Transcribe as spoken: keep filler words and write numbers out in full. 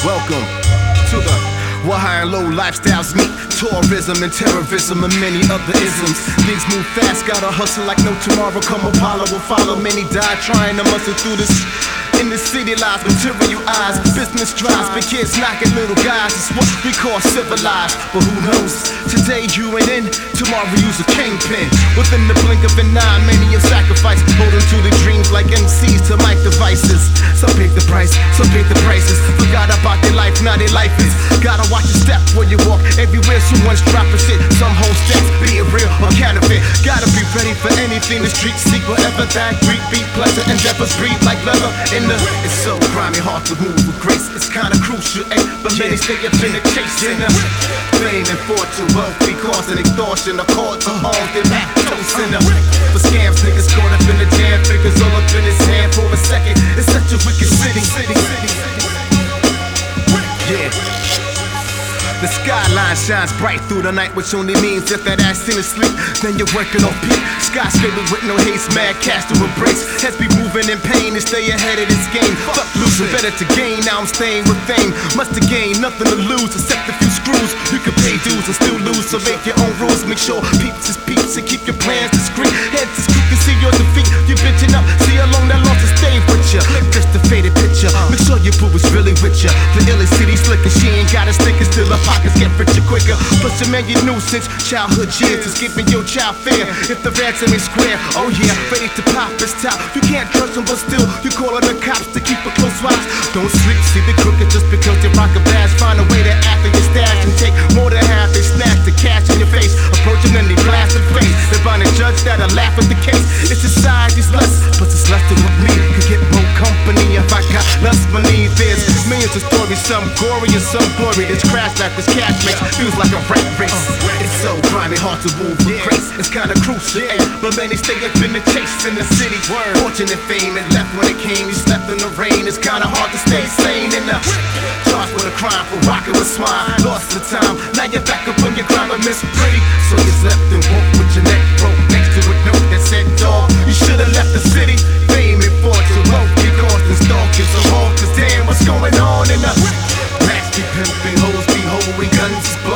Welcome to the where high and low lifestyles meet. Tourism and terrorism and many other isms. Things move fast, gotta hustle like no tomorrow. Come Apollo will follow. Many die trying to muscle through this. In the city lies material eyes, business drives, big kids knocking little guys. It's what we call civilized. But who knows? Today you ain't in, tomorrow you's a kingpin. Within the blink of an eye, many have sacrificed, holding to the dreams like M Cs to mic devices. Some paid the price, some paid the prices. Forgot about their life, now their life is. Gotta watch your step when you walk. Everywhere someone's dropping shit. Some hold steps, be it real or counterfeit. Gotta be ready for anything the streets seek. Whatever that greet, be pleasant endeavors breathe like leather in the. It's so grimy, hard to move with grace. It's kinda crucial, eh? But many stay up in the chase. In the fame and fortune, wealth be causing extortion. The courts are all they're back toasting up. For scams, niggas caught up in the jam. Figures all up in his hand for a second. It's such a wicked city, city, city. Yeah. The skyline shines bright through the night, which only means if that ass ain't asleep, then you're working on peak. Skyscraper with no haste, mad cash to embrace. Heads be moving in pain and stay ahead of this game. Fuck losing, better to gain, now I'm staying with fame. Must have gained, nothing to lose except a few screws. You can pay dues and still lose, so make your own rules. Make sure peeps is peeps and keep your plans discreet. Heads is quick and see your defeat. You bitching up, see along that lost to stay with ya. Just a faded picture, make sure your boo is really with ya. The illest city slicker, she ain't got a sticker, still her pockets get richer quicker. Plus a man you knew since childhood years is giving your child fear. If the ransom ain't square, oh yeah, ready to pop his top. You can't trust them, but still you calling the cops to keep a close watch. Don't sleep, see the crooked just because they rock a badge. Find a way to act in your stash and take more than half. They snatch the cash in your face, approach them and they blast the face. They find a judge that'll laugh at the case. It's society's lust, but it's lusting with me. Could get more company if I got lust beneath. There's millions of stories, some gory and some glory. This crash like this cash makes feels like a rat race. It's so grimy, hard to move with grace. It's kinda crucial, eh? But many stay up in the chase in the city. Fortune and fame and left when it came. You slept in the rain. It's kinda hard to stay sane in the charged with a crime for rocking with swine. Lost the time, now you're back up on your crime and miss pretty. So you slept and woke with your neck broke next to a note that said, dog, you should've left the city. Fame and fortune, wealth be causing stalkers of all. Cause damn, what's going on in the rats be pimping, hoes be holding guns is blowing.